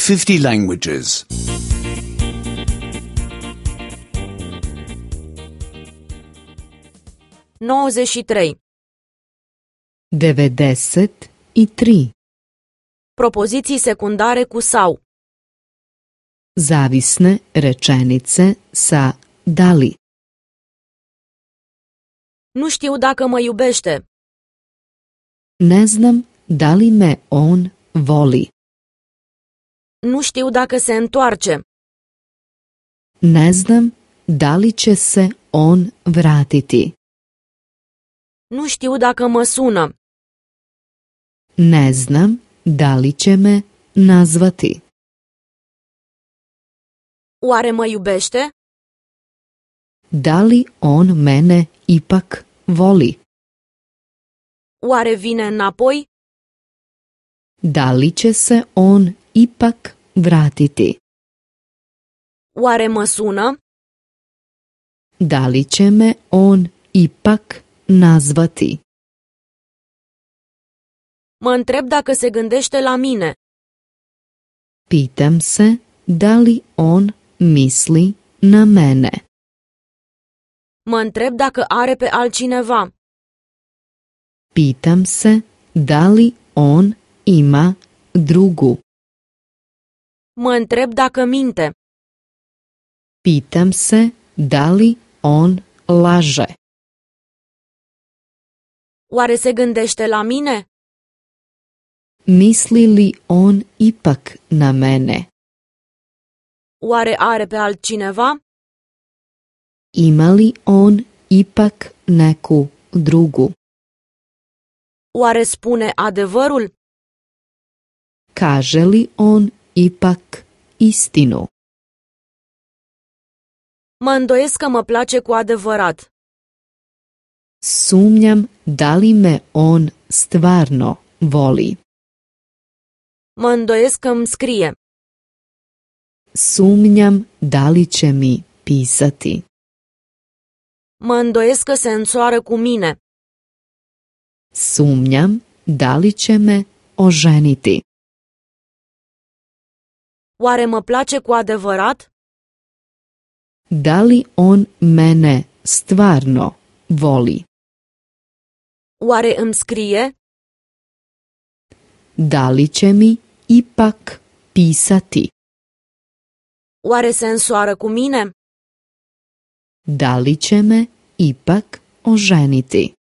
50 languages. 93. 93. Propoziții secundare cu sau. Zavisne rečenice sa dali. Nu știu dacă mă iubește. Ne znam da li me on voli. Nu știu dacă se întoarce. Ne znam da li će se on vratiti. Nu știu dacă mă sună. Ne znam da li će me nazvati. Oare mă iubește? Da li on mene ipak voli? Oare vine înapoi? Da li će se on ipak vratiti? Oare mă sună? Da li će me on ipak nazvati? Mă întreb dacă se gândește la mine. Pitam se da li on misli na mene. Mă întreb dacă are pe altcineva. Pitam se da li on ima drugu. Mă întreb dacă minte. Pitam se da li on laže. Oare se gândește la mine? Misli li on ipak na mene? Oare are pe altcineva? Ima li on ipak neku drugu? Oare spune adevărul? Kaže li on ipak istinu? Mă îndoiesc că mă place cu adevărat. Sumnjam da li me on stvarno voli. Mă îndoiesc că îmi scrie. Sumnjam da li će mi pisati. Mă îndoiesc că se însoară cu mine. Sumnjam da li će me oženiti. Oare mă place cu adevărat? Da li on mene stvarno voli? Oare îmi scrie? Da li će mi ipak pisati? Oare se însoară cu mine? Da li će me ipak oženiti?